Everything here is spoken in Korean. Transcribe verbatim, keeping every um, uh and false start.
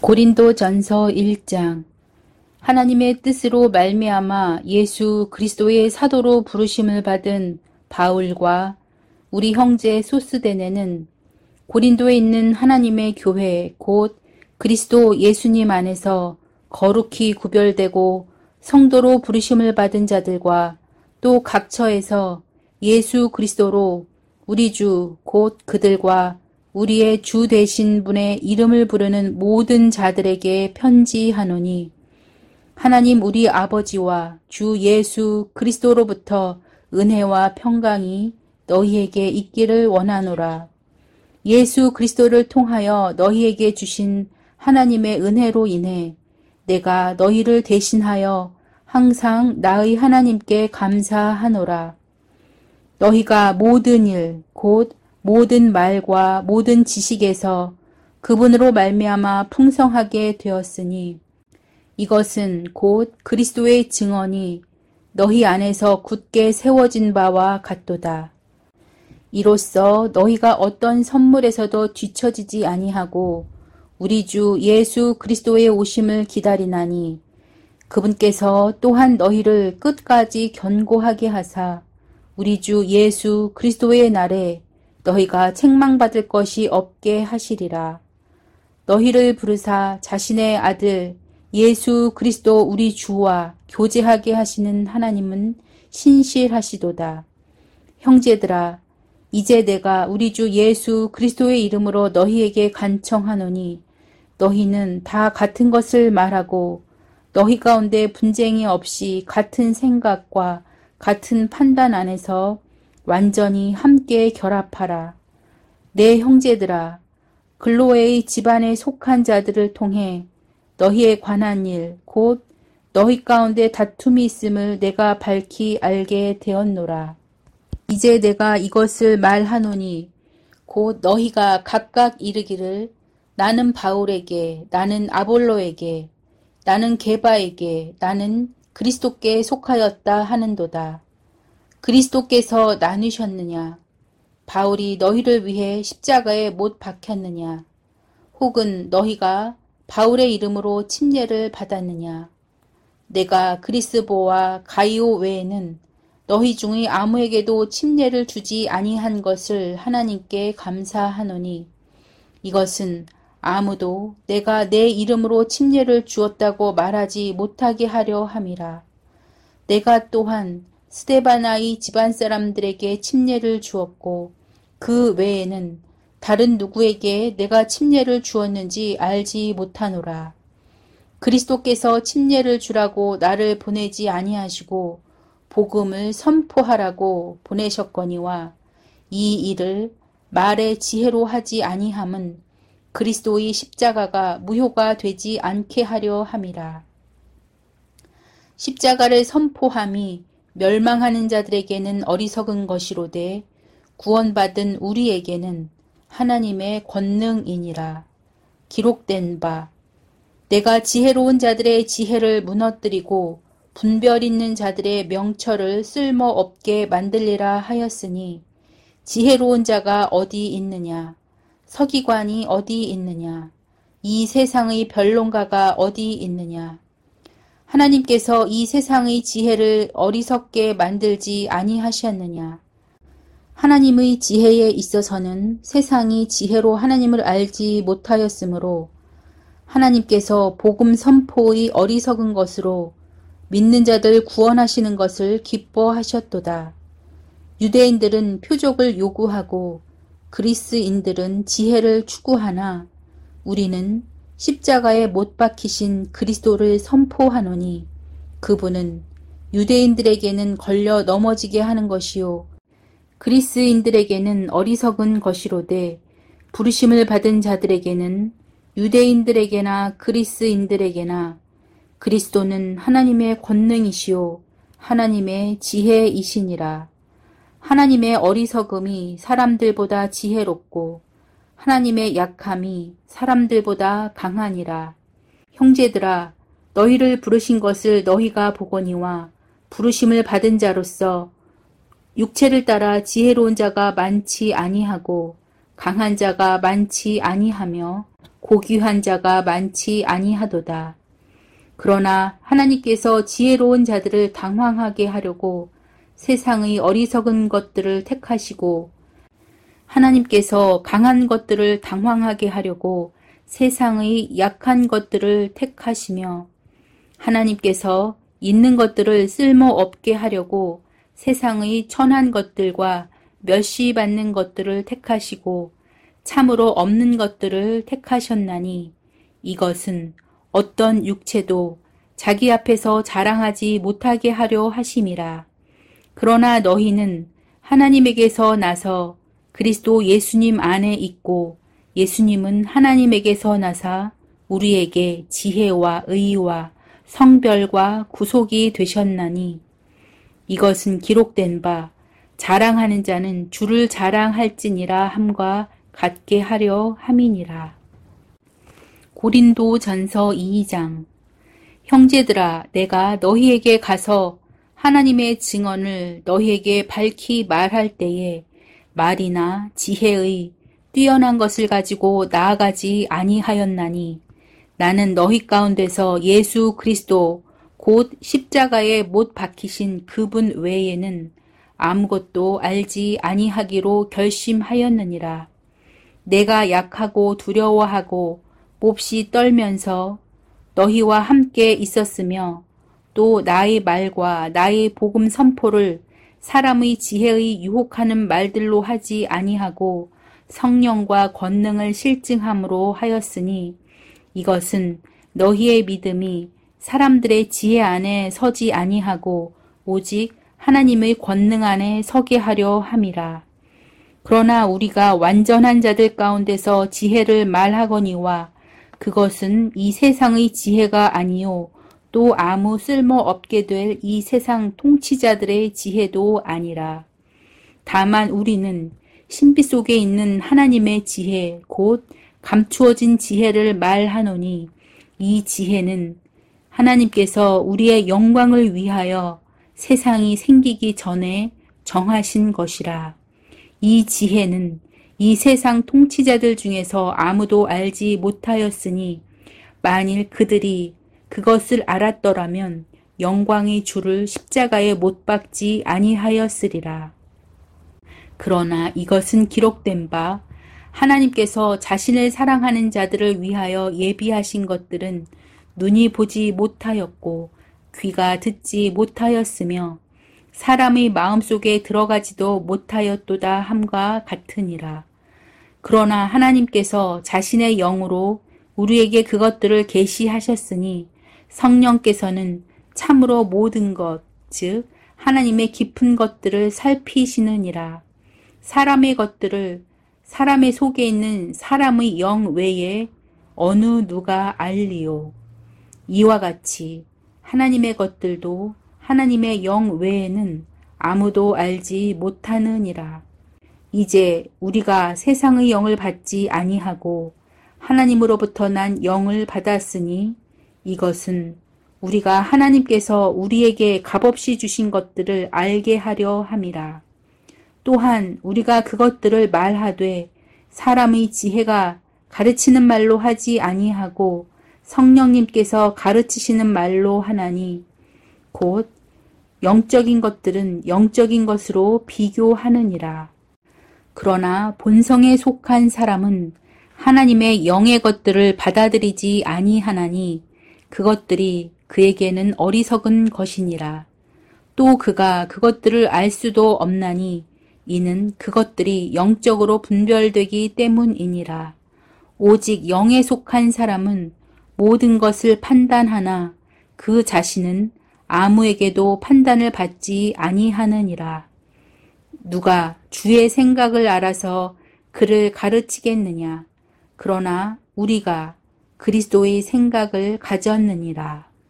고린도전서 일 장. 하나님의 뜻으로 말미암아 예수 그리스도의 사도로 부르심을 받은 바울과 우리 형제 소스데네는 고린도에 있는 하나님의 교회 곧 그리스도 예수님 안에서 거룩히 구별되고 성도로 부르심을 받은 자들과 또 각처에서 예수 그리스도로 우리 주 곧 그들과 우리의 주 되신 분의 이름을 부르는 모든 자들에게 편지하노니 하나님 우리 아버지와 주 예수 그리스도로부터 은혜와 평강이 너희에게 있기를 원하노라. 예수 그리스도를 통하여 너희에게 주신 하나님의 은혜로 인해 내가 너희를 대신하여 항상 나의 하나님께 감사하노라. 너희가 모든 일, 곧 모든 말과 모든 지식에서 그분으로 말미암아 풍성하게 되었으니 이것은 곧 그리스도의 증언이 너희 안에서 굳게 세워진 바와 같도다. 이로써 너희가 어떤 선물에서도 뒤처지지 아니하고 우리 주 예수 그리스도의 오심을 기다리나니 그분께서 또한 너희를 끝까지 견고하게 하사 우리 주 예수 그리스도의 날에 너희가 책망받을 것이 없게 하시리라. 너희를 부르사 자신의 아들 예수 그리스도 우리 주와 교제하게 하시는 하나님은 신실하시도다. 형제들아, 이제 내가 우리 주 예수 그리스도의 이름으로 너희에게 간청하노니 너희는 다 같은 것을 말하고 너희 가운데 분쟁이 없이 같은 생각과 같은 판단 안에서 완전히 함께 결합하라. 내 형제들아, 글로에의 집안에 속한 자들을 통해 너희에 관한 일, 곧 너희 가운데 다툼이 있음을 내가 밝히 알게 되었노라. 이제 내가 이것을 말하노니 곧 너희가 각각 이르기를 나는 바울에게, 나는 아볼로에게, 나는 게바에게, 나는 그리스도께 속하였다 하는도다. 그리스도께서 나누셨느냐? 바울이 너희를 위해 십자가에 못 박혔느냐? 혹은 너희가 바울의 이름으로 침례를 받았느냐? 내가 그리스보와 가이오 외에는 너희 중의 아무에게도 침례를 주지 아니한 것을 하나님께 감사하노니 이것은 아무도 내가 내 이름으로 침례를 주었다고 말하지 못하게 하려 함이라. 내가 또한 스데바나의 집안 사람들에게 침례를 주었고 그 외에는 다른 누구에게 내가 침례를 주었는지 알지 못하노라. 그리스도께서 침례를 주라고 나를 보내지 아니하시고 복음을 선포하라고 보내셨거니와 이 일을 말의 지혜로 하지 아니함은 그리스도의 십자가가 무효가 되지 않게 하려 함이라. 십자가를 선포함이 멸망하는 자들에게는 어리석은 것이로되 구원받은 우리에게는 하나님의 권능이니라. 기록된 바 내가 지혜로운 자들의 지혜를 무너뜨리고 분별 있는 자들의 명철을 쓸모없게 만들리라 하였으니 지혜로운 자가 어디 있느냐? 서기관이 어디 있느냐? 이 세상의 변론가가 어디 있느냐? 하나님께서 이 세상의 지혜를 어리석게 만들지 아니하셨느냐? 하나님의 지혜에 있어서는 세상이 지혜로 하나님을 알지 못하였으므로 하나님께서 복음 선포의 어리석은 것으로 믿는 자들 구원하시는 것을 기뻐하셨도다. 유대인들은 표적을 요구하고 그리스인들은 지혜를 추구하나 우리는 십자가에 못 박히신 그리스도를 선포하노니 그분은 유대인들에게는 걸려 넘어지게 하는 것이요 그리스인들에게는 어리석은 것이로되 부르심을 받은 자들에게는 유대인들에게나 그리스인들에게나 그리스도는 하나님의 권능이시요 하나님의 지혜이시니라. 하나님의 어리석음이 사람들보다 지혜롭고 하나님의 약함이 사람들보다 강하니라. 형제들아, 너희를 부르신 것을 너희가 보거니와 부르심을 받은 자로서 육체를 따라 지혜로운 자가 많지 아니하고 강한 자가 많지 아니하며 고귀한 자가 많지 아니하도다. 그러나 하나님께서 지혜로운 자들을 당황하게 하려고 세상의 어리석은 것들을 택하시고 하나님께서 강한 것들을 당황하게 하려고 세상의 약한 것들을 택하시며 하나님께서 있는 것들을 쓸모없게 하려고 세상의 천한 것들과 멸시받는 것들을 택하시고 참으로 없는 것들을 택하셨나니 이것은 어떤 육체도 자기 앞에서 자랑하지 못하게 하려 하심이라. 그러나 너희는 하나님에게서 나서 그리스도 예수님 안에 있고 예수님은 하나님에게서 나사 우리에게 지혜와 의와 성별과 구속이 되셨나니 이것은 기록된 바 자랑하는 자는 주를 자랑할지니라 함과 같게 하려 함이니라. 고린도전서 이 장. 형제들아, 내가 너희에게 가서 하나님의 증언을 너희에게 밝히 말할 때에 말이나 지혜의 뛰어난 것을 가지고 나아가지 아니하였나니 나는 너희 가운데서 예수 그리스도 곧 십자가에 못 박히신 그분 외에는 아무것도 알지 아니하기로 결심하였느니라. 내가 약하고 두려워하고 몹시 떨면서 너희와 함께 있었으며 또 나의 말과 나의 복음 선포를 사람의 지혜의 유혹하는 말들로 하지 아니하고 성령과 권능을 실증함으로 하였으니 이것은 너희의 믿음이 사람들의 지혜 안에 서지 아니하고 오직 하나님의 권능 안에 서게 하려 함이라. 그러나 우리가 완전한 자들 가운데서 지혜를 말하거니와 그것은 이 세상의 지혜가 아니요 또 아무 쓸모없게 될 이 세상 통치자들의 지혜도 아니라. 다만 우리는 신비 속에 있는 하나님의 지혜 곧 감추어진 지혜를 말하노니 이 지혜는 하나님께서 우리의 영광을 위하여 세상이 생기기 전에 정하신 것이라. 이 지혜는 이 세상 통치자들 중에서 아무도 알지 못하였으니 만일 그들이 그것을 알았더라면 영광의 주를 십자가에 못 박지 아니하였으리라. 그러나 이것은 기록된 바 하나님께서 자신을 사랑하는 자들을 위하여 예비하신 것들은 눈이 보지 못하였고 귀가 듣지 못하였으며 사람의 마음속에 들어가지도 못하였도다 함과 같으니라. 그러나 하나님께서 자신의 영으로 우리에게 그것들을 계시하셨으니 성령께서는 참으로 모든 것, 즉 하나님의 깊은 것들을 살피시느니라. 사람의 것들을 사람의 속에 있는 사람의 영 외에 어느 누가 알리요. 이와 같이 하나님의 것들도 하나님의 영 외에는 아무도 알지 못하느니라. 이제 우리가 세상의 영을 받지 아니하고 하나님으로부터 난 영을 받았으니 이것은 우리가 하나님께서 우리에게 값없이 주신 것들을 알게 하려 함이라. 또한 우리가 그것들을 말하되 사람의 지혜가 가르치는 말로 하지 아니하고 성령님께서 가르치시는 말로 하나니 곧 영적인 것들은 영적인 것으로 비교하느니라. 그러나 본성에 속한 사람은 하나님의 영의 것들을 받아들이지 아니하나니 그것들이 그에게는 어리석은 것이니라. 또 그가 그것들을 알 수도 없나니 이는 그것들이 영적으로 분별되기 때문이니라. 오직 영에 속한 사람은 모든 것을 판단하나 그 자신은 아무에게도 판단을 받지 아니하느니라. 누가 주의 생각을 알아서 그를 가르치겠느냐. 그러나 우리가 그리스도의 생각을 가졌느니라.